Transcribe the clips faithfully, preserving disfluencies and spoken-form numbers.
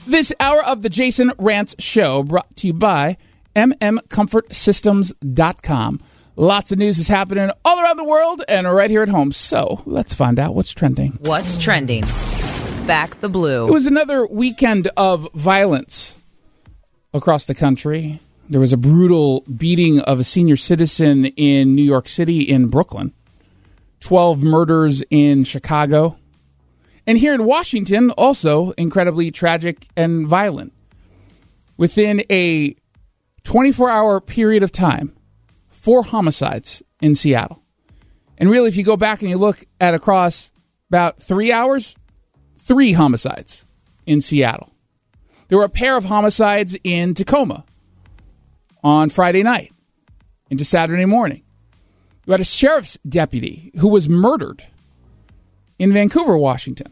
This hour of the Jason Rants Show brought to you by M M Comfort Systems dot com. Lots of news is happening all around the world and right here at home. So let's find out what's trending. What's trending? Back the blue. It was another weekend of violence across the country. There was a brutal beating of a senior citizen in New York City, in Brooklyn. twelve murders in Chicago. And here in Washington, also incredibly tragic and violent. Within a twenty-four hour period of time, four homicides in Seattle. And really, if you go back and you look at across about three hours, three homicides in Seattle. There were a pair of homicides in Tacoma on Friday night into Saturday morning. You had a sheriff's deputy who was murdered in Vancouver, Washington.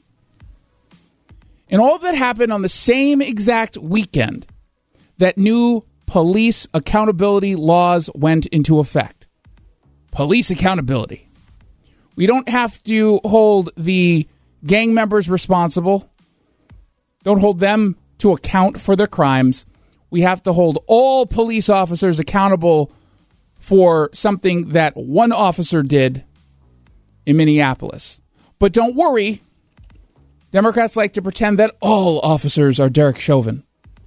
And all of that happened on the same exact weekend that new police accountability laws went into effect. Police accountability. We don't have to hold the gang members responsible. Don't hold them to account for their crimes. We have to hold all police officers accountable for something that one officer did in Minneapolis. But don't worry, Democrats like to pretend that all officers are Derek Chauvin.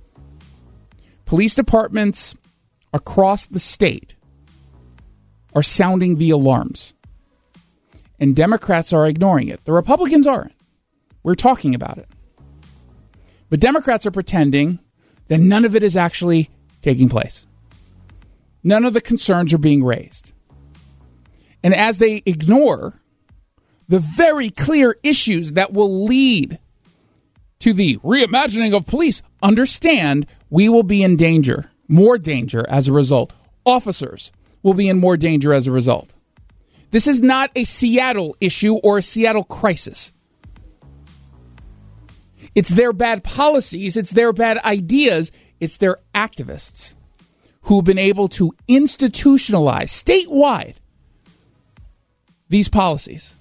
Police departments across the state are sounding the alarms. And Democrats are ignoring it. The Republicans aren't. We're talking about it. But Democrats are pretending that none of it is actually taking place. None of the concerns are being raised. And as they ignore the very clear issues that will lead to the reimagining of police, understand we will be in danger, more danger as a result. Officers will be in more danger as a result. This is not a Seattle issue or a Seattle crisis. It's their bad policies, it's their bad ideas, it's their activists who've been able to institutionalize statewide these policies.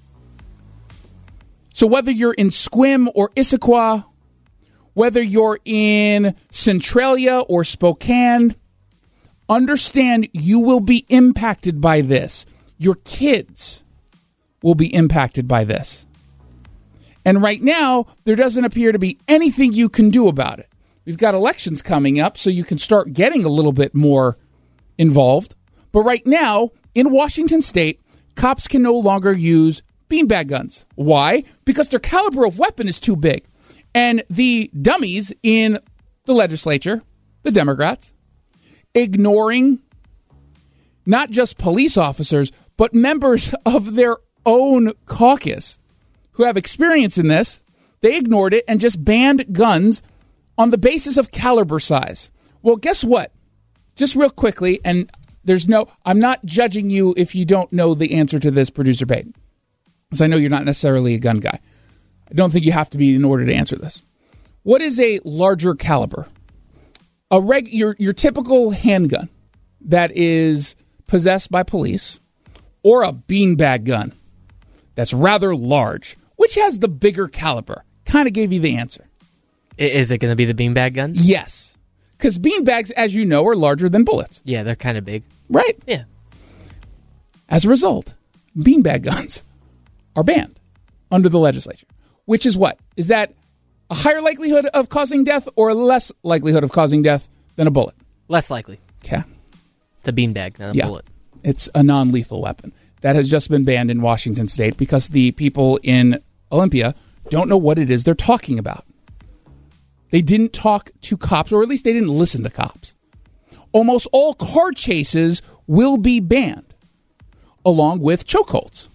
So whether you're in Sequim or Issaquah, whether you're in Centralia or Spokane, understand you will be impacted by this. Your kids will be impacted by this. And right now, there doesn't appear to be anything you can do about it. We've got elections coming up, so you can start getting a little bit more involved. But right now, in Washington State, cops can no longer use beanbag guns. Why? Because their caliber of weapon is too big. And the dummies in the legislature, the Democrats, ignoring not just police officers, but members of their own caucus who have experience in this, they ignored it and just banned guns on the basis of caliber size. Well, guess what? Just real quickly, and there's no, I'm not judging you if you don't know the answer to this, Producer Peyton, because I know you're not necessarily a gun guy. I don't think you have to be in order to answer this. What is a larger caliber? A reg, your, your typical handgun that is possessed by police, or a beanbag gun that's rather large? Which has the bigger caliber? Kind of gave you the answer. Is it going to be the beanbag guns? Yes. Because beanbags, as you know, are larger than bullets. Yeah, they're kind of big. Right. Yeah. As a result, beanbag guns are banned under the legislature. Which is what? Is that a higher likelihood of causing death or a less likelihood of causing death than a bullet? Less likely. Okay. It's a beanbag, not a yeah. bullet. It's a non-lethal weapon. That has just been banned in Washington State because the people in Olympia don't know what it is they're talking about. They didn't talk to cops, or at least they didn't listen to cops. Almost all car chases will be banned, along with chokeholds.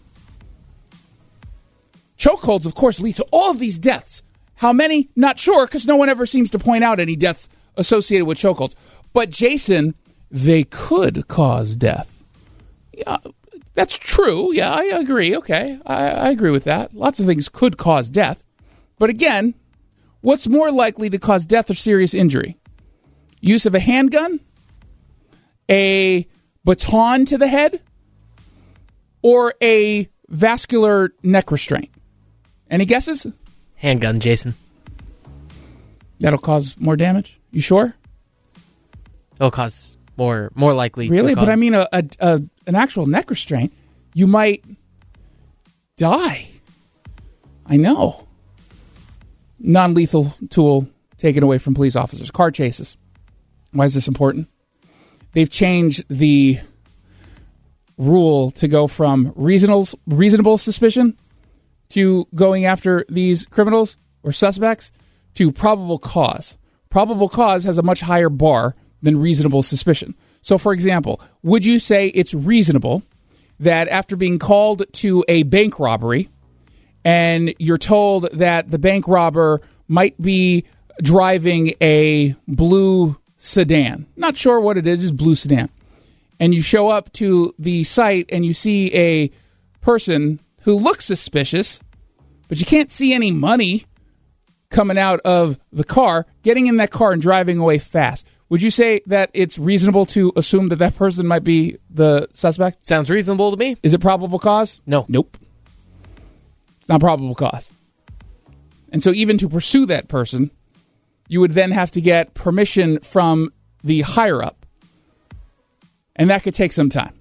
Chokeholds, of course, lead to all of these deaths. How many? Not sure, because no one ever seems to point out any deaths associated with chokeholds. But, Jason, they could cause death. Yeah, that's true. Yeah, I agree. Okay, I, I agree with that. Lots of things could cause death. But again, what's more likely to cause death or serious injury? Use of a handgun? A baton to the head? Or a vascular neck restraint? Any guesses? Handgun, Jason. That'll cause more damage? You sure? It'll cause more, more likely. Really? Cause... But I mean, a, a, a an actual neck restraint, you might die. I know. Non-lethal tool taken away from police officers. Car chases. Why is this important? They've changed the rule to go from reasonable, reasonable suspicion to going after these criminals or suspects to probable cause. Probable cause has a much higher bar than reasonable suspicion. So, for example, would you say it's reasonable that after being called to a bank robbery and you're told that the bank robber might be driving a blue sedan, not sure what it is, just blue sedan, and you show up to the site and you see a person who looks suspicious, but you can't see any money coming out of the car, getting in that car and driving away fast. Would you say that it's reasonable to assume that that person might be the suspect? Sounds reasonable to me. Is it probable cause? No. Nope. It's not probable cause. And so even to pursue that person, you would then have to get permission from the higher-up. And that could take some time.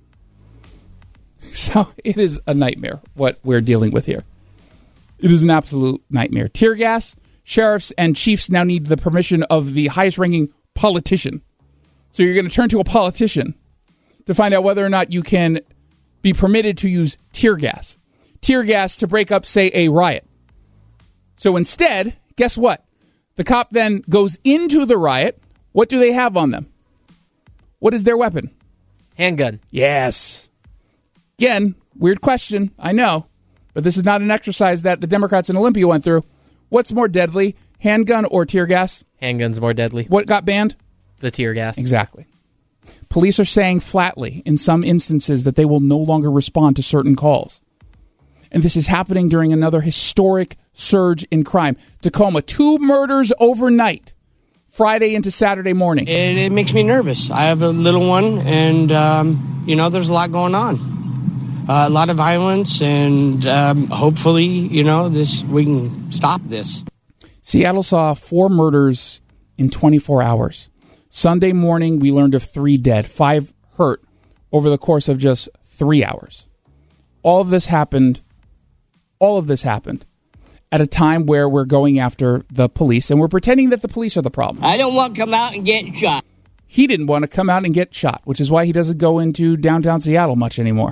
So it is a nightmare what we're dealing with here. It is an absolute nightmare. Tear gas, sheriffs and chiefs now need the permission of the highest-ranking politician. So you're going to turn to a politician to find out whether or not you can be permitted to use tear gas. Tear gas to break up, say, a riot. So instead, guess what? The cop then goes into the riot. What do they have on them? What is their weapon? Handgun. Yes. Again, weird question, I know. But this is not an exercise that the Democrats in Olympia went through. What's more deadly, handgun or tear gas? Handgun's more deadly. What got banned? The tear gas. Exactly. Police are saying flatly in some instances that they will no longer respond to certain calls. And this is happening during another historic surge in crime. Tacoma, two murders overnight, Friday into Saturday morning. It, it makes me nervous. I have a little one, and, um, you know, there's a lot going on. Uh, a lot of violence, and um, hopefully, you know, this we can stop this. Seattle saw four murders in twenty-four hours. Sunday morning, we learned of three dead, five hurt over the course of just three hours. All of this happened, all of this happened at a time where we're going after the police, and we're pretending that the police are the problem. I don't want to come out and get shot. He didn't want to come out and get shot, which is why he doesn't go into downtown Seattle much anymore.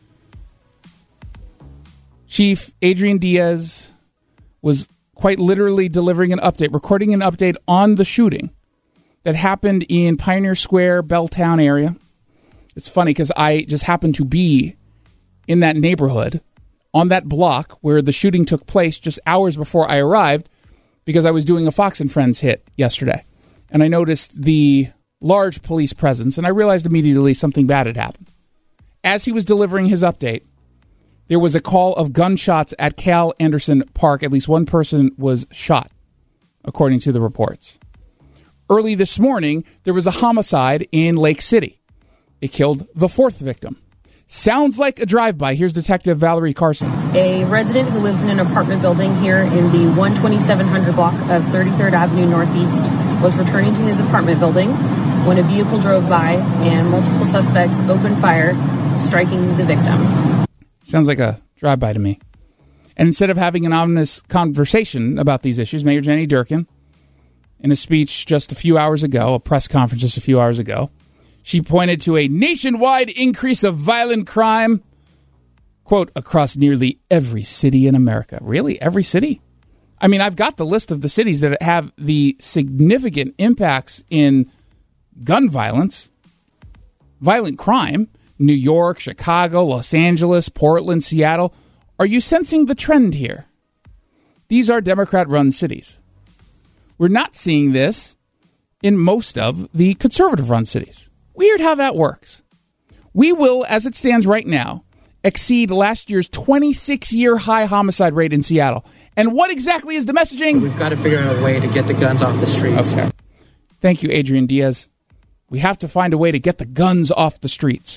Chief Adrian Diaz was quite literally delivering an update, recording an update on the shooting that happened in Pioneer Square, Belltown area. It's funny because I just happened to be in that neighborhood on that block where the shooting took place just hours before I arrived because I was doing a Fox and Friends hit yesterday. And I noticed the large police presence, and I realized immediately something bad had happened. As he was delivering his update, there was a call of gunshots at Cal Anderson Park. At least one person was shot, according to the reports. Early this morning, there was a homicide in Lake City. It killed the fourth victim. Sounds like a drive-by. Here's Detective Valerie Carson. A resident who lives in an apartment building here in the one twenty-seven hundred block of thirty-third Avenue Northeast was returning to his apartment building when a vehicle drove by and multiple suspects opened fire, striking the victim. Sounds like a drive-by to me. And instead of having an honest conversation about these issues, Mayor Jenny Durkan, in a speech just a few hours ago, a press conference just a few hours ago, she pointed to a nationwide increase of violent crime, quote, across nearly every city in America. Really? Every city? I mean, I've got the list of the cities that have the significant impacts in gun violence, violent crime. New York, Chicago, Los Angeles, Portland, Seattle. Are you sensing the trend here? These are Democrat-run cities. We're not seeing this in most of the conservative-run cities. Weird how that works. We will, as it stands right now, exceed last year's twenty-six-year high homicide rate in Seattle. And what exactly is the messaging? We've got to figure out a way to get the guns off the streets. Okay. Thank you, Adrian Diaz. We have to find a way to get the guns off the streets.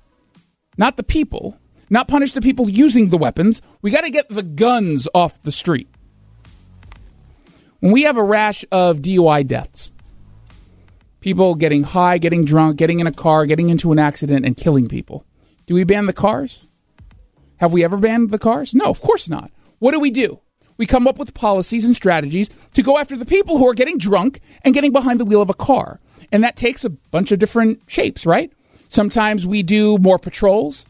Not the people. Not punish the people using the weapons. We got to get the guns off the street. When we have a rash of D U I deaths, people getting high, getting drunk, getting in a car, getting into an accident, and killing people, do we ban the cars? Have we ever banned the cars? No, of course not. What do we do? We come up with policies and strategies to go after the people who are getting drunk and getting behind the wheel of a car. And that takes a bunch of different shapes, right? Sometimes we do more patrols.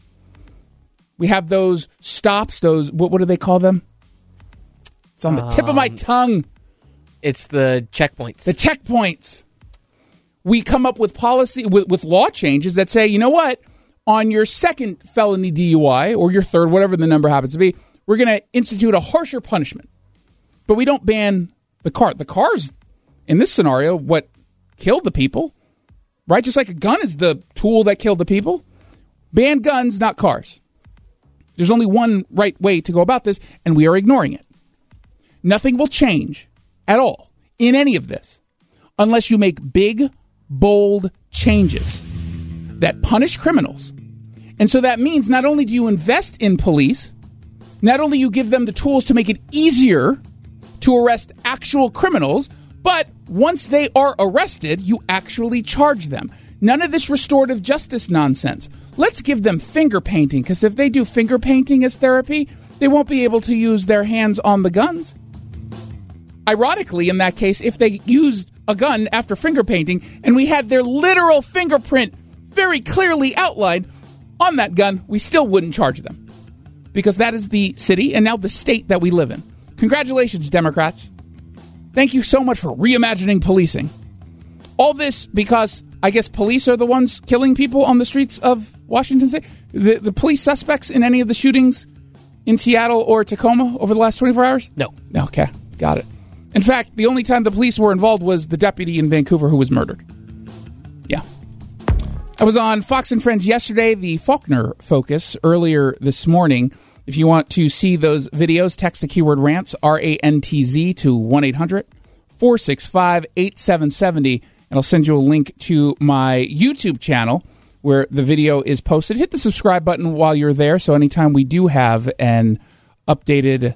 We have those stops, those, what, what do they call them? It's on the um, tip of my tongue. It's the checkpoints. The checkpoints. We come up with policy, with, with law changes that say, you know what? On your second felony D U I, or your third, whatever the number happens to be, we're going to institute a harsher punishment. But we don't ban the car. The car's, in this scenario, what killed the people, right? Just like a gun is the tool that killed the people. Ban guns, not cars. There's only one right way to go about this, and we are ignoring it. Nothing will change at all in any of this unless you make big, bold changes that punish criminals. And so that means not only do you invest in police, not only you give them the tools to make it easier to arrest actual criminals, but once they are arrested, you actually charge them. None of this restorative justice nonsense. Let's give them finger painting, because if they do finger painting as therapy, they won't be able to use their hands on the guns. Ironically, in that case, if they used a gun after finger painting and we had their literal fingerprint very clearly outlined on that gun, we still wouldn't charge them. Because that is the city and now the state that we live in. Congratulations, Democrats. Thank you so much for reimagining policing. All this because I guess police are the ones killing people on the streets of Washington State. The, the police suspects in any of the shootings in Seattle or Tacoma over the last twenty-four hours? No. Okay, got it. In fact, the only time the police were involved was the deputy in Vancouver who was murdered. Yeah. I was on Fox and Friends yesterday, the Faulkner Focus, earlier this morning. If you want to see those videos, text the keyword rants, R A N T Z, to one eight hundred four six five eight seven seven zero, and I'll send you a link to my YouTube channel where the video is posted. Hit the subscribe button while you're there, so anytime we do have an updated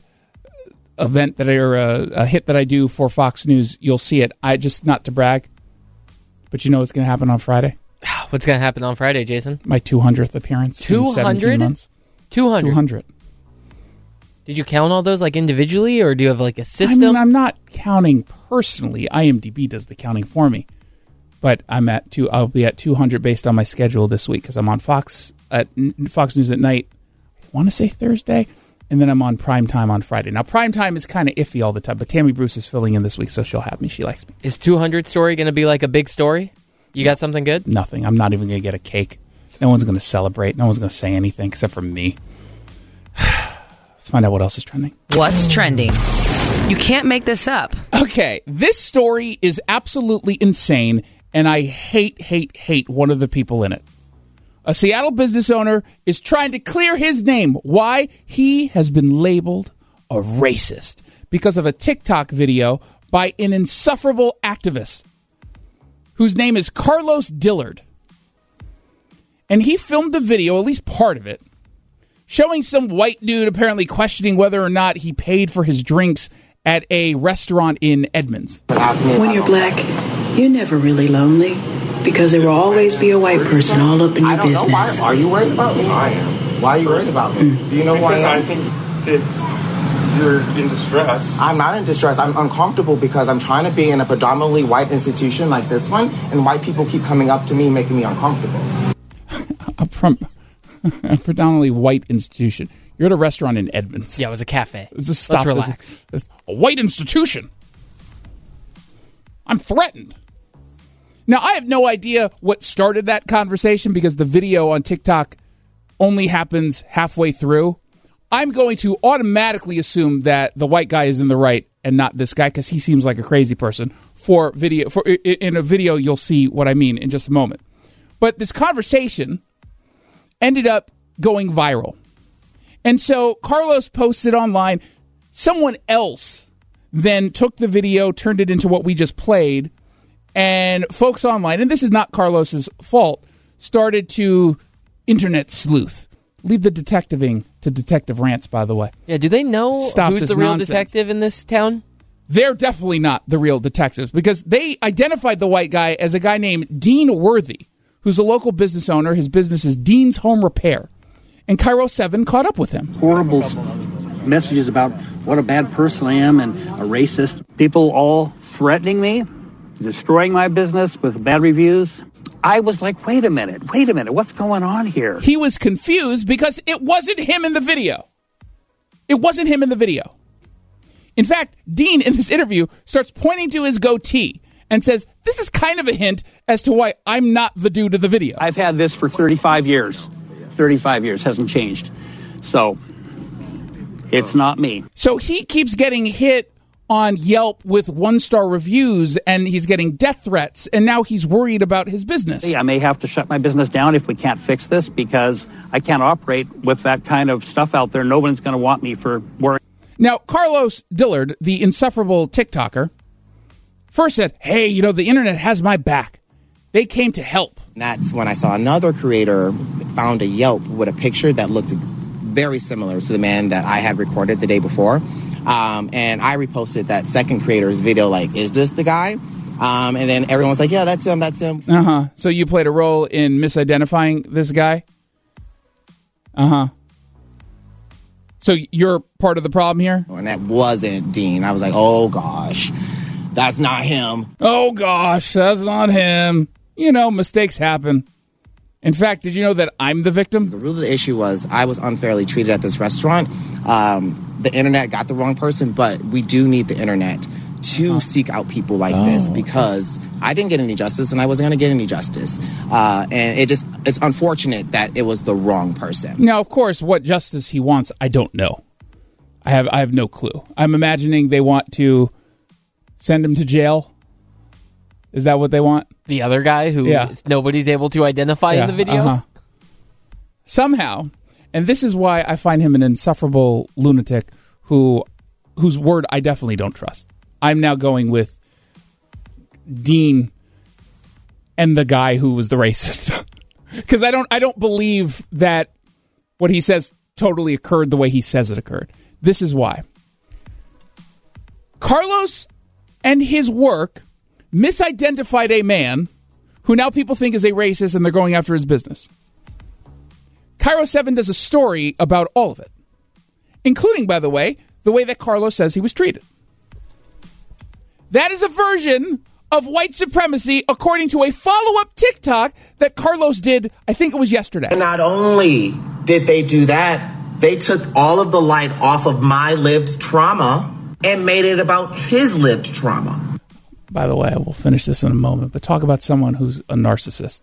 event that I, or a, a hit that I do for Fox News, you'll see it. I just, not to brag, but you know what's going to happen on Friday? What's going to happen on Friday, Jason? My two hundredth appearance in seventeen months. two hundred? two hundred. Did you count all those like individually, or do you have like a system? I mean, I'm not counting personally. IMDb does the counting for me. But I'm at two. I'll be at two hundred based on my schedule this week because I'm on Fox at Fox News at night. I want to say Thursday, and then I'm on prime time on Friday. Now, prime time is kind of iffy all the time, but Tammy Bruce is filling in this week, so she'll have me. She likes me. Is two hundred story going to be like a big story? You got something good? Nothing. I'm not even going to get a cake. No one's going to celebrate. No one's going to say anything except for me. Let's find out what else is trending. What's trending? You can't make this up. Okay, this story is absolutely insane, and I hate, hate, hate one of the people in it. A Seattle business owner is trying to clear his name. Why? He has been labeled a racist because of a TikTok video by an insufferable activist whose name is Carlos Dillard. And he filmed the video, at least part of it, showing some white dude apparently questioning whether or not he paid for his drinks at a restaurant in Edmonds. When you're black, you're never really lonely because there will always be a white person all up in your I don't business. know. Why, are you worried about me? I am. Why are you worried about me? Mm. Do you know who I am? I think that you're in distress. I'm not in distress. I'm uncomfortable because I'm trying to be in a predominantly white institution like this one, and white people keep coming up to me, making me uncomfortable. a, prom- a predominantly white institution. You're at a restaurant in Edmonds. Yeah, it was a cafe. Let's just stop. Let's relax. This, this, a white institution. I'm threatened. Now, I have no idea what started that conversation because the video on TikTok only happens halfway through. I'm going to automatically assume that the white guy is in the right and not this guy because he seems like a crazy person. For video, for in a video, you'll see what I mean in just a moment. But this conversation ended up going viral. And so Carlos posted online. Someone else then took the video, turned it into what we just played, and folks online, and this is not Carlos's fault, started to internet sleuth. Leave the detectiving to Detective Rants, by the way. Yeah, do they know Stop who's this the real nonsense. detective in this town? they're definitely not the real detectives because they identified the white guy as a guy named Dean Worthy, who's a local business owner. His business is Dean's Home Repair. And Cairo seven caught up with him. Horrible messages about what a bad person I am and a racist. People all threatening me, destroying my business with bad reviews. I was like, wait a minute, wait a minute, what's going on here? He was confused because it wasn't him in the video. It wasn't him in the video. In fact, Dean, in this interview, starts pointing to his goatee and says, this is kind of a hint as to why I'm not the dude of the video. I've had this for thirty-five years. thirty-five years, hasn't changed. So, it's not me. So he keeps getting hit on Yelp with one-star reviews, and he's getting death threats, and now he's worried about his business. I may have to shut my business down if we can't fix this because I can't operate with that kind of stuff out there. No one's going to want me for work. Now, Carlos Dillard, the insufferable TikToker, first said, hey, you know, the internet has my back. They came to help. And that's when I saw another creator found a Yelp with a picture that looked very similar to the man that I had recorded the day before. Um, and I reposted that second creator's video like, is this the guy? Um, and then everyone's like, yeah, that's him, that's him. Uh-huh. So you played a role in misidentifying this guy? Uh-huh. So you're part of the problem here? And that wasn't Dean. I was like, oh, gosh, that's not him. Oh, gosh, that's not him. You know, mistakes happen. In fact, did you know that I'm the victim? The root of the issue was I was unfairly treated at this restaurant. Um, the internet got the wrong person, but we do need the internet to oh. seek out people like oh, this because okay. I didn't get any justice and I wasn't going to get any justice. Uh, and it just it's unfortunate that it was the wrong person. Now, of course, what justice he wants, I don't know. I have I have no clue. I'm imagining they want to send him to jail. Is that what they want? The other guy who yeah. nobody's able to identify yeah, in the video? Uh-huh. Somehow, and this is why I find him an insufferable lunatic who whose word I definitely don't trust. I'm now going with Dean and the guy who was the racist. Because I don't I don't believe that what he says totally occurred the way he says it occurred. This is why. Carlos and his work misidentified a man who now people think is a racist and they're going after his business. Cairo seven does a story about all of it, including, by the way, the way that Carlos says he was treated. That is a version of white supremacy according to a follow-up TikTok that Carlos did, I think it was yesterday. And not only did they do that, they took all of the light off of my lived trauma and made it about his lived trauma. By the way, we'll finish this in a moment, but talk about someone who's a narcissist.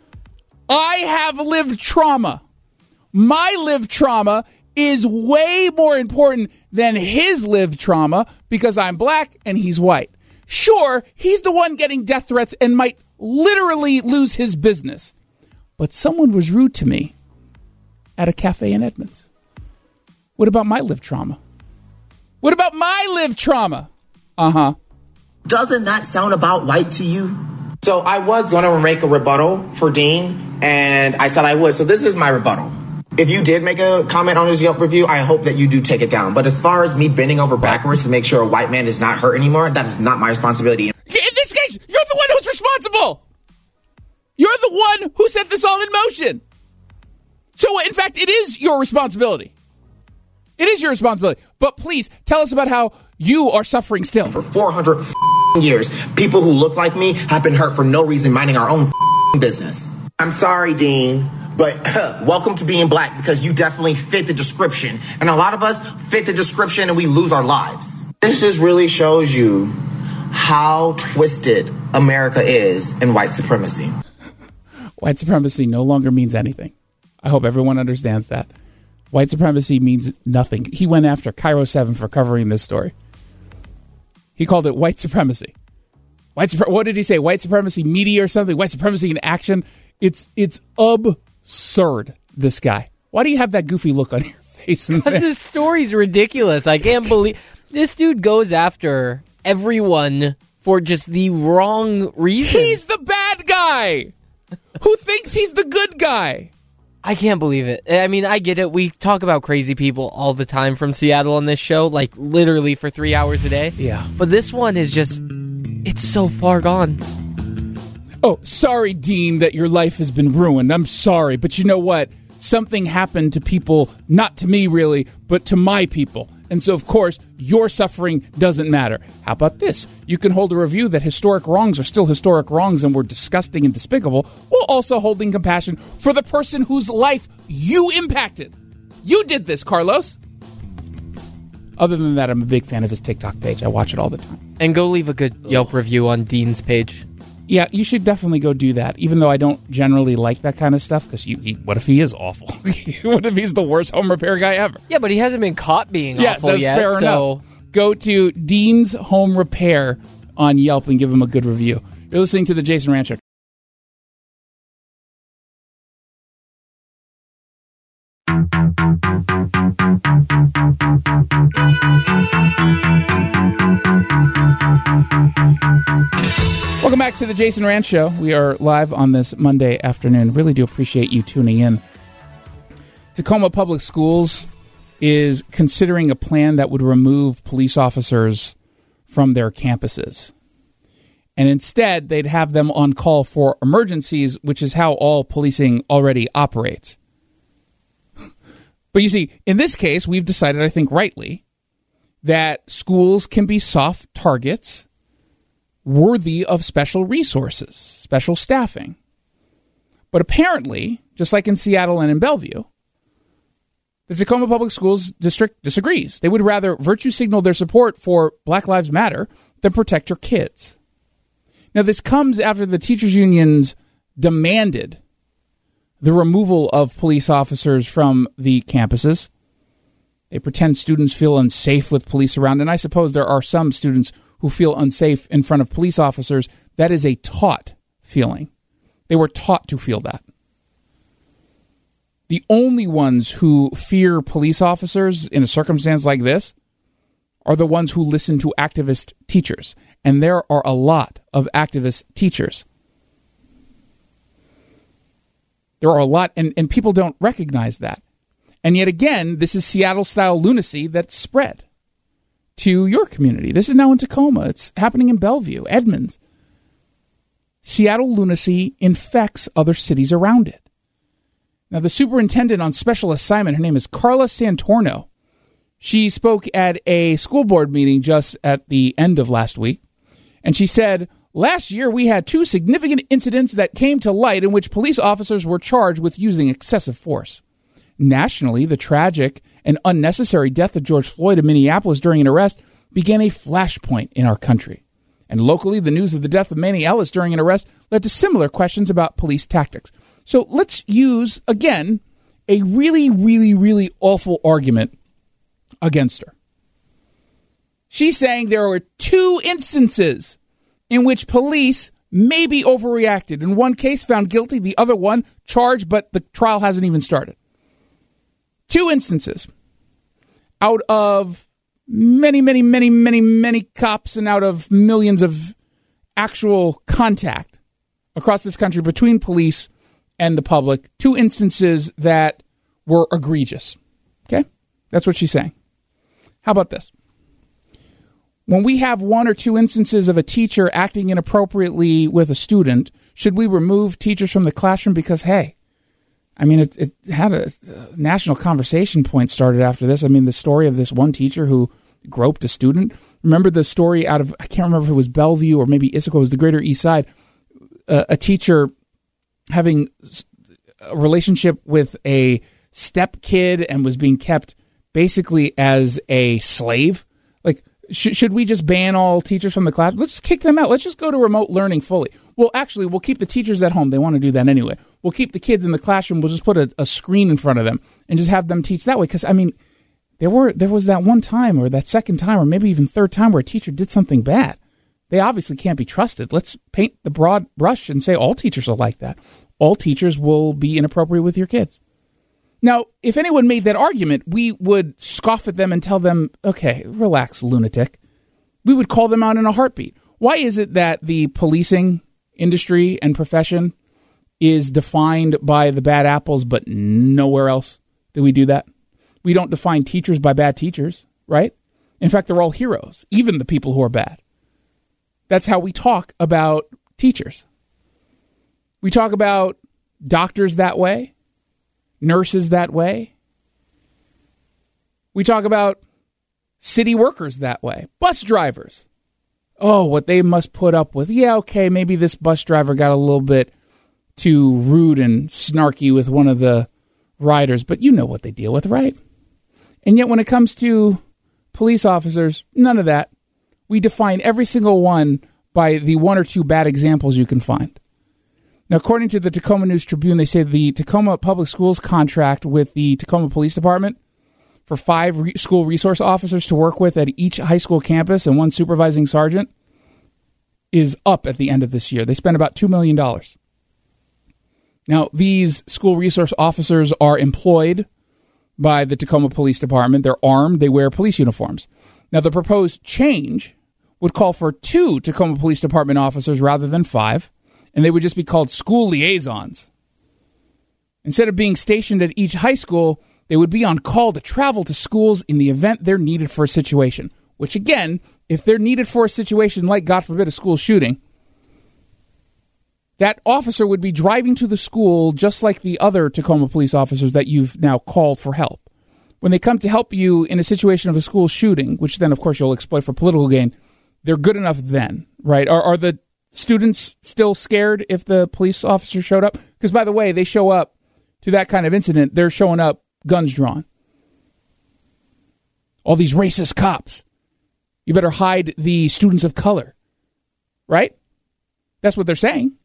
I have lived trauma. My lived trauma is way more important than his lived trauma because I'm black and he's white. Sure, he's the one getting death threats and might literally lose his business. But someone was rude to me at a cafe in Edmonds. What about my lived trauma? What about my lived trauma? Uh-huh. Doesn't that sound about white to you? So I was going to make a rebuttal for Dean, and I said I would. So this is my rebuttal. If you did make a comment on his Yelp review, I hope that you do take it down. But as far as me bending over backwards to make sure a white man is not hurt anymore, that is not my responsibility. In this case, you're the one who's responsible. You're the one who set this all in motion. So, in fact, it is your responsibility. It is your responsibility. But please, tell us about how you are suffering still. For four hundred years, people who look like me have been hurt for no reason, minding our own business. I'm sorry, Dean, but welcome to being black because you definitely fit the description. And a lot of us fit the description and we lose our lives. This just really shows you how twisted America is in white supremacy. White supremacy no longer means anything. I hope everyone understands that. White supremacy means nothing. He went after Cairo seven for covering this story. He called it white supremacy. White supre- What did he say? White supremacy media or something? White supremacy in action? It's it's absurd, this guy. Why do you have that goofy look on your face? Because this story's ridiculous. I can't believe... This dude goes after everyone for just the wrong reason. He's the bad guy who thinks he's the good guy. I can't believe it. I mean, I get it. We talk about crazy people all the time from Seattle on this show, like literally for three hours a day. Yeah. But this one is just, it's so far gone. Oh, sorry, Dean, that your life has been ruined. I'm sorry. But you know what? Something happened to people, not to me really, but to my people. And so, of course, your suffering doesn't matter. How about this? You can hold a review that historic wrongs are still historic wrongs and were disgusting and despicable, while also holding compassion for the person whose life you impacted. You did this, Carlos. Other than that, I'm a big fan of his TikTok page. I watch it all the time. And go leave a good Yelp review on Dean's page. Yeah, you should definitely go do that, even though I don't generally like that kind of stuff, because you, he, what if he is awful? What if he's the worst home repair guy ever? Yeah, but he hasn't been caught being yes, awful that's yet. Fair so enough. Go to Dean's Home Repair on Yelp and give him a good review. You're listening to The Jason Rand Show. Welcome back to the Jason Rand Show. We are live on this Monday afternoon. Really do appreciate you tuning in. Tacoma Public Schools is considering a plan that would remove police officers from their campuses. And instead, they'd have them on call for emergencies, which is how all policing already operates. But you see, in this case, we've decided, I think rightly, that schools can be soft targets worthy of special resources, special staffing. But apparently, just like in Seattle and in Bellevue, the Tacoma Public Schools District disagrees. They would rather virtue signal their support for Black Lives Matter than protect your kids. Now, this comes after the teachers' unions demanded the removal of police officers from the campuses. They pretend students feel unsafe with police around, and I suppose there are some students who feel unsafe in front of police officers. That is a taught feeling. They were taught to feel that. The only ones who fear police officers in a circumstance like this are the ones who listen to activist teachers. And there are a lot of activist teachers. There are a lot, and, and people don't recognize that. And yet again, this is Seattle-style lunacy that's spread to your community. This is now in Tacoma. It's happening in Bellevue, Edmonds. Seattle lunacy infects other cities around it. Now, the superintendent on special assignment, her name is Carla Santorno. She spoke at a school board meeting just at the end of last week, and she said, last year we had two significant incidents that came to light in which police officers were charged with using excessive force. Nationally, the tragic and unnecessary death of George Floyd in Minneapolis during an arrest began a flashpoint in our country. And locally, the news of the death of Manny Ellis during an arrest led to similar questions about police tactics. So let's use, again, a really, really, really awful argument against her. She's saying there were two instances in which police maybe overreacted. In one case, found guilty. The other one, charged, but the trial hasn't even started. Two instances out of many, many, many, many, many cops and out of millions of actual contact across this country between police and the public. Two instances that were egregious. Okay? That's what she's saying. How about this? When we have one or two instances of a teacher acting inappropriately with a student, should we remove teachers from the classroom? Because, hey, I mean, it, it had a, a national conversation point started after this. I mean, the story of this one teacher who groped a student. Remember the story out of, I can't remember if it was Bellevue or maybe Issaquah, it was the Greater East Side, uh, a teacher having a relationship with a step kid and was being kept basically as a slave. Like, sh- should we just ban all teachers from the class? Let's just kick them out. Let's just go to remote learning fully. Well, actually, we'll keep the teachers at home. They want to do that anyway. We'll keep the kids in the classroom. We'll just put a, a screen in front of them and just have them teach that way. Because, I mean, there were there was that one time or that second time or maybe even third time where a teacher did something bad. They obviously can't be trusted. Let's paint the broad brush and say all teachers are like that. All teachers will be inappropriate with your kids. Now, if anyone made that argument, we would scoff at them and tell them, okay, relax, lunatic. We would call them out in a heartbeat. Why is it that the policing industry and profession is defined by the bad apples, but nowhere else do we do that. We don't define teachers by bad teachers, right? In fact, they're all heroes, even the people who are bad. That's how we talk about teachers. We talk about doctors that way, nurses that way. We talk about city workers that way, bus drivers. Oh, what they must put up with. Yeah, okay, maybe this bus driver got a little bit too rude and snarky with one of the riders, but you know what they deal with, right? And yet when it comes to police officers, none of that. We define every single one by the one or two bad examples you can find. Now, according to the Tacoma News Tribune, they say the Tacoma Public Schools contract with the Tacoma Police Department for five re- school resource officers to work with at each high school campus and one supervising sergeant is up at the end of this year. They spent about two million dollars. Now, these school resource officers are employed by the Tacoma Police Department. They're armed. They wear police uniforms. Now, the proposed change would call for two Tacoma Police Department officers rather than five, and they would just be called school liaisons. Instead of being stationed at each high school, they would be on call to travel to schools in the event they're needed for a situation, which, again, if they're needed for a situation like, God forbid, a school shooting, that officer would be driving to the school just like the other Tacoma police officers that you've now called for help. When they come to help you in a situation of a school shooting, which then, of course, you'll exploit for political gain, they're good enough then, right? Are, are the students still scared if the police officer showed up? Because, by the way, they show up to that kind of incident, they're showing up guns drawn. All these racist cops. You better hide the students of color, right? That's what they're saying.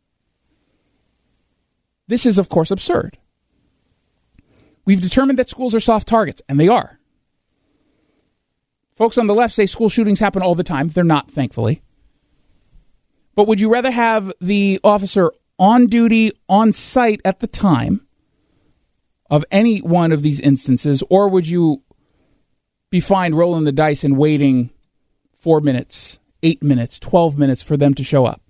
This is, of course, absurd. We've determined that schools are soft targets, and they are. Folks on the left say school shootings happen all the time. They're not, thankfully. But would you rather have the officer on duty, on site at the time of any one of these instances, or would you be fine rolling the dice and waiting four minutes, eight minutes, twelve minutes for them to show up?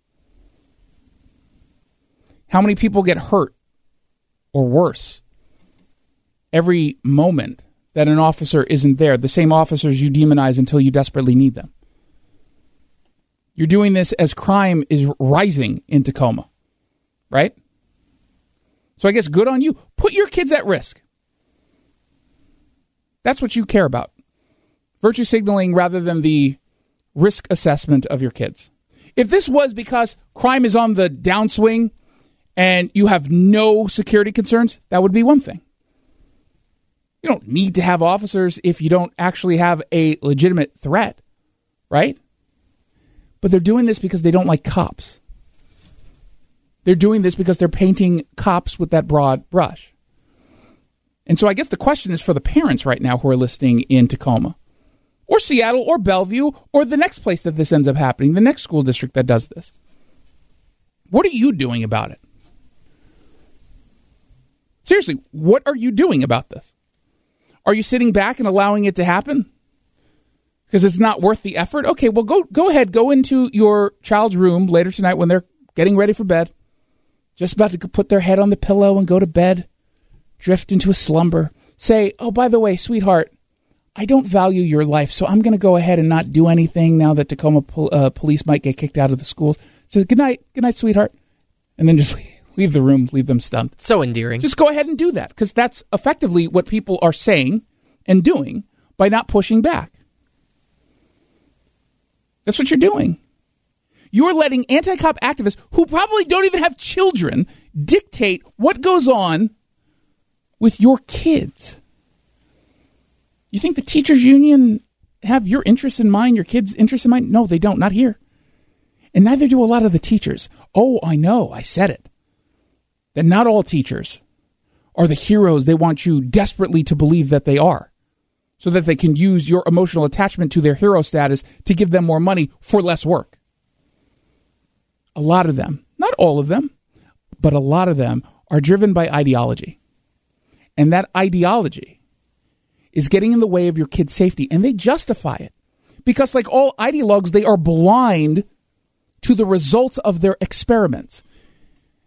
How many people get hurt or worse every moment that an officer isn't there? The same officers you demonize until you desperately need them. You're doing this as crime is rising in Tacoma, right? So I guess good on you. Put your kids at risk. That's what you care about. Virtue signaling rather than the risk assessment of your kids. If this was because crime is on the downswing and you have no security concerns, that would be one thing. You don't need to have officers if you don't actually have a legitimate threat, right? But they're doing this because they don't like cops. They're doing this because they're painting cops with that broad brush. And so I guess the question is for the parents right now who are listening in Tacoma, or Seattle, or Bellevue, or the next place that this ends up happening, the next school district that does this. What are you doing about it? Seriously, what are you doing about this? Are you sitting back and allowing it to happen? Because it's not worth the effort? Okay, well, go go ahead. Go into your child's room later tonight when they're getting ready for bed. Just about to put their head on the pillow and go to bed. Drift into a slumber. Say, oh, by the way, sweetheart, I don't value your life, so I'm going to go ahead and not do anything now that Tacoma pol- uh, police might get kicked out of the schools. So good night. Good night, sweetheart. And then just leave the room, leave them stunned. So endearing. Just go ahead and do that, because that's effectively what people are saying and doing by not pushing back. That's what you're doing. You're letting anti-cop activists, who probably don't even have children, dictate what goes on with your kids. You think the teachers union have your interests in mind, your kids' interests in mind? No, they don't. Not here. And neither do a lot of the teachers. Oh, I know. I said it. That not all teachers are the heroes they want you desperately to believe that they are, so that they can use your emotional attachment to their hero status to give them more money for less work. A lot of them, not all of them, but a lot of them are driven by ideology. And that ideology is getting in the way of your kid's safety, and they justify it. Because like all ideologues, they are blind to the results of their experiments.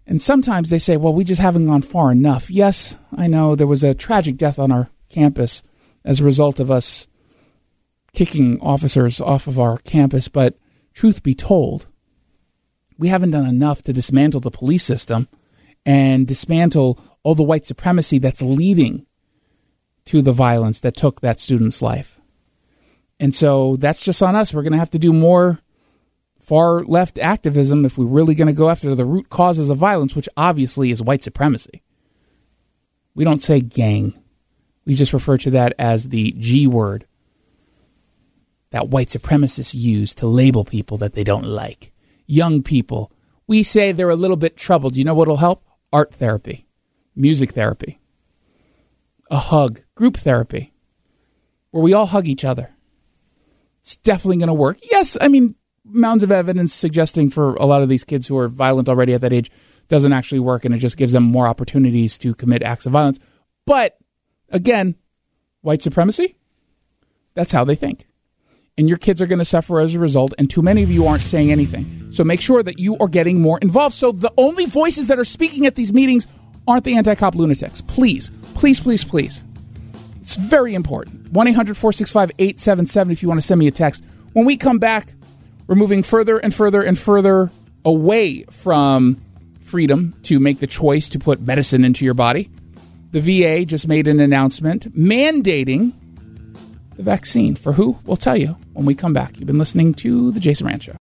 And sometimes they say, well, we just haven't gone far enough. Yes, I know there was a tragic death on our campus as a result of us kicking officers off of our campus. But truth be told, we haven't done enough to dismantle the police system and dismantle all the white supremacy that's leading to the violence that took that student's life. And so that's just on us. We're going to have to do more far left activism if we're really going to go after the root causes of violence, which obviously is white supremacy. We don't say gang. We just refer to that as the G word that white supremacists use to label people that they don't like. Young people, we say they're a little bit troubled. You know what will help? Art therapy, music therapy, a hug, group therapy, where we all hug each other. It's definitely going to work. Yes, I mean, mounds of evidence suggesting for a lot of these kids who are violent already at that age doesn't actually work, and it just gives them more opportunities to commit acts of violence. But, again, white supremacy, that's how they think. And your kids are going to suffer as a result, and too many of you aren't saying anything. So make sure that you are getting more involved. So the only voices that are speaking at these meetings aren't the anti-cop lunatics. Please, please, please, please. It's very important. one eight hundred four six five eight seven seven if you want to send me a text. When we come back, we're moving further and further and further away from freedom to make the choice to put medicine into your body. The V A just made an announcement mandating the vaccine. For who? We'll tell you when we come back. You've been listening to The Jason Rantz Show.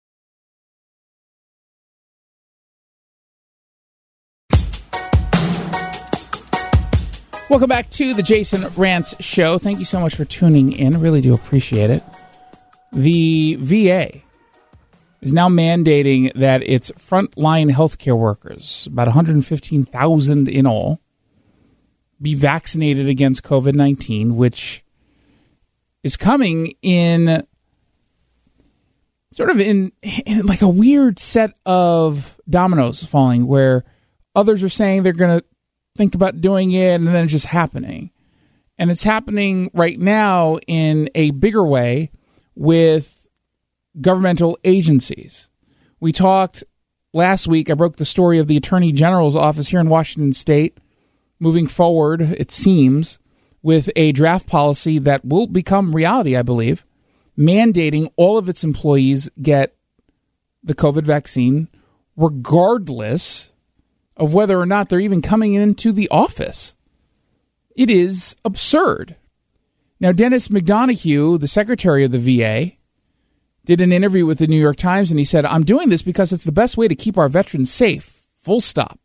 Welcome back to The Jason Rantz Show. Thank you so much for tuning in. I really do appreciate it. The V A is now mandating that its frontline healthcare workers, about one hundred fifteen thousand in all, be vaccinated against covid nineteen, which is coming in sort of in, in like a weird set of dominoes falling, where others are saying they're going to think about doing it, and then it's just happening. And it's happening right now in a bigger way with governmental agencies. We talked last week, I broke the story of the Attorney General's office here in Washington State, moving forward, it seems, with a draft policy that will become reality, I believe, mandating all of its employees get the COVID vaccine, regardless of whether or not they're even coming into the office. It is absurd. Now, Dennis McDonough, the secretary of the V A, did an interview with the New York Times, and he said, I'm doing this because it's the best way to keep our veterans safe. Full stop.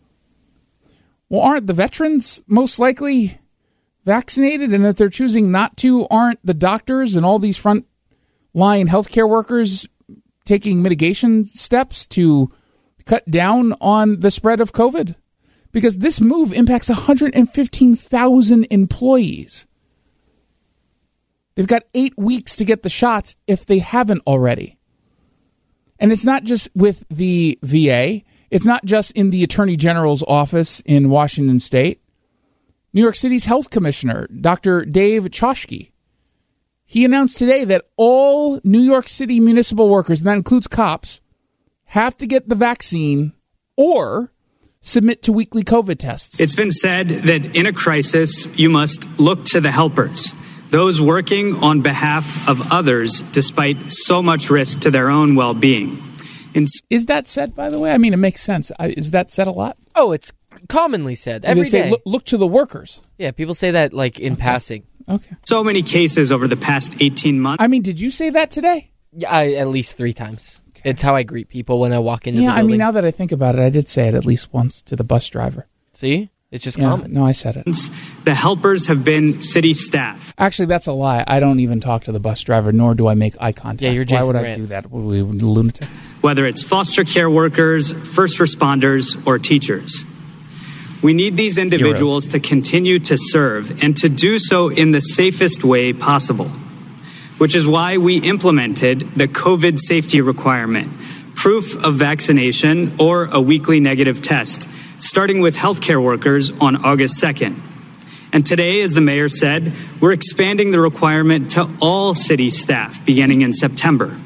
Well, aren't the veterans most likely vaccinated? And if they're choosing not to, aren't the doctors and all these frontline healthcare workers taking mitigation steps to cut down on the spread of COVID? Because this move impacts one hundred fifteen thousand employees. They've got eight weeks to get the shots if they haven't already. And it's not just with the V A. It's not just in the Attorney General's office in Washington State. New York City's health commissioner, Doctor Dave Chokshi, he announced today that all New York City municipal workers, and that includes cops, have to get the vaccine or submit to weekly COVID tests. It's been said that in a crisis, you must look to the helpers, those working on behalf of others despite so much risk to their own well-being. In- is that said, by the way? I mean, it makes sense. Is that said a lot? Oh, it's commonly said every they say, day. Look, look to the workers. Yeah, people say that like in okay. passing. Okay. So many cases over the past eighteen months. I mean, did you say that today? Yeah, I, at least three times. Okay. It's how I greet people when I walk into yeah, the building. I mean, now that I think about it, I did say it at least once to the bus driver. See? It's just yeah, common. No, I said it. The helpers have been city staff. Actually, that's a lie. I don't even talk to the bus driver, nor do I make eye contact. Yeah, you're Jason Why would Rantz. I do that? What are we, lunatics? Whether it's foster care workers, first responders, or teachers. We need these individuals Heroes. to continue to serve and to do so in the safest way possible, which is why we implemented the COVID safety requirement, proof of vaccination, or a weekly negative test, starting with healthcare workers on August second. And today, as the mayor said, we're expanding the requirement to all city staff beginning in September.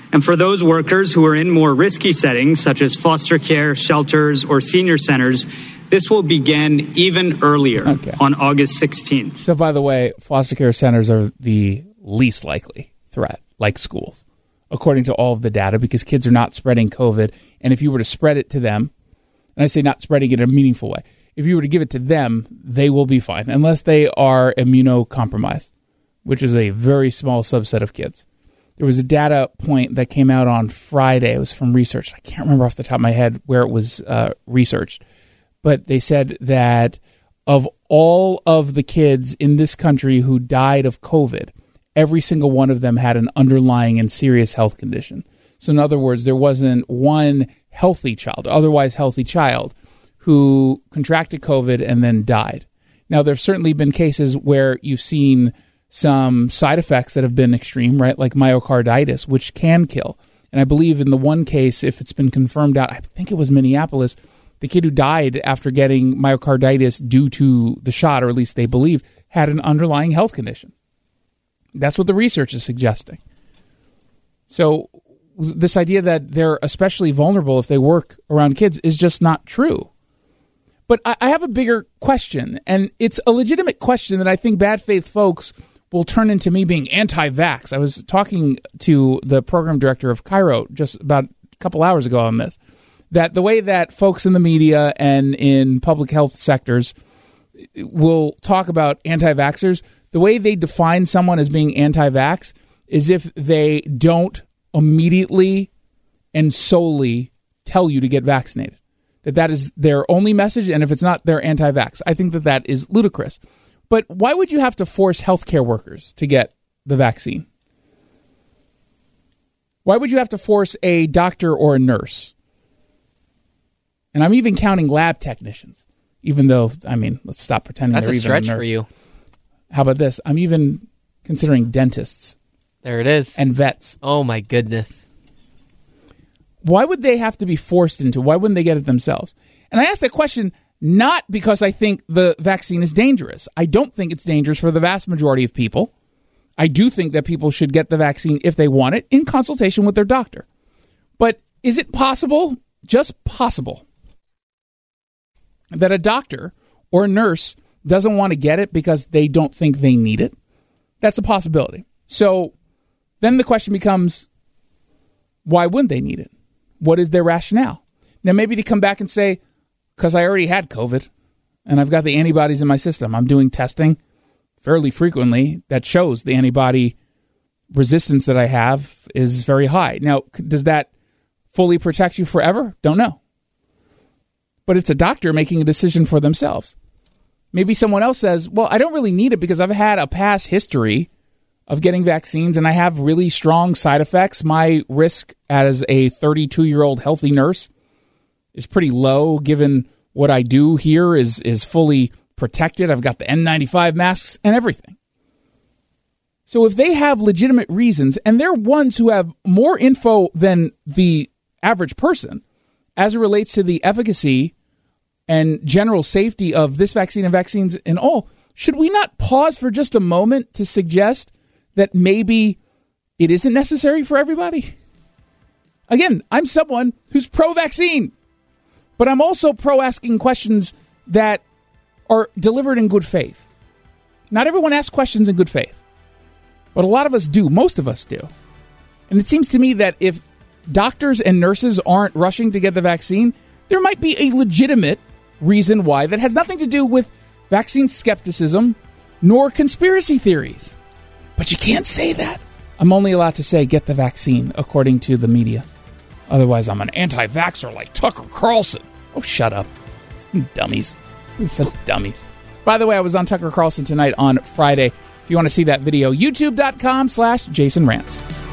And for those workers who are in more risky settings, such as foster care, shelters, or senior centers, this will begin even earlier okay. on August sixteenth. So, by the way, foster care centers are the least likely threat, like schools, according to all of the data, because kids are not spreading COVID. And if you were to spread it to them, and I say not spreading it in a meaningful way, if you were to give it to them, they will be fine, unless they are immunocompromised, which is a very small subset of kids. There was a data point that came out on Friday. It was from research. I can't remember off the top of my head where it was uh, researched. But they said that of all of the kids in this country who died of COVID, every single one of them had an underlying and serious health condition. So in other words, there wasn't one healthy child, otherwise healthy child, who contracted COVID and then died. Now, there have certainly been cases where you've seen some side effects that have been extreme, right? Like myocarditis, which can kill. And I believe in the one case, if it's been confirmed out, I think it was Minneapolis, the kid who died after getting myocarditis due to the shot, or at least they believe, had an underlying health condition. That's what the research is suggesting. So this idea that they're especially vulnerable if they work around kids is just not true. But I have a bigger question, and it's a legitimate question that I think bad faith folks will turn into me being anti-vax. I was talking to the program director of Cairo just about a couple hours ago on this, that the way that folks in the media and in public health sectors will talk about anti-vaxxers, the way they define someone as being anti-vax is if they don't immediately and solely tell you to get vaccinated. That that is their only message, and if it's not, they're anti-vax. I think that that is ludicrous. But why would you have to force healthcare workers to get the vaccine? Why would you have to force a doctor or a nurse? And I'm even counting lab technicians, even though, I mean, let's stop pretending That's they're a even stretch a nurse. for you. How about this? I'm even considering dentists. There it is. And vets. Oh, my goodness. Why would they have to be forced into? Why wouldn't they get it themselves? And I ask that question not because I think the vaccine is dangerous. I don't think it's dangerous for the vast majority of people. I do think that people should get the vaccine if they want it in consultation with their doctor. But is it possible, just possible, that a doctor or a nurse doesn't want to get it because they don't think they need it? That's a possibility. So then the question becomes, why wouldn't they need it? What is their rationale? Now, maybe to come back and say, because I already had COVID and I've got the antibodies in my system. I'm doing testing fairly frequently that shows the antibody resistance that I have is very high. Now, does that fully protect you forever? Don't know. But it's a doctor making a decision for themselves. Maybe someone else says, well, I don't really need it because I've had a past history of getting vaccines and I have really strong side effects. My risk as a thirty-two-year-old healthy nurse is pretty low given what I do here is, is fully protected. I've got the N ninety-five masks and everything. So if they have legitimate reasons, and they're ones who have more info than the average person as it relates to the efficacy and general safety of this vaccine and vaccines in all, should we not pause for just a moment to suggest that maybe it isn't necessary for everybody? Again, I'm someone who's pro-vaccine, but I'm also pro-asking questions that are delivered in good faith. Not everyone asks questions in good faith, but a lot of us do. Most of us do. And it seems to me that if doctors and nurses aren't rushing to get the vaccine, there might be a legitimate reason why that has nothing to do with vaccine skepticism nor conspiracy theories. But you can't say that. I'm only allowed to say get the vaccine according to the media. Otherwise, I'm an anti-vaxxer like Tucker Carlson. Oh, shut up. Dummies. Such dummies. By the way, I was on Tucker Carlson tonight on Friday. If you want to see that video, youtube.com slash Jason Rants.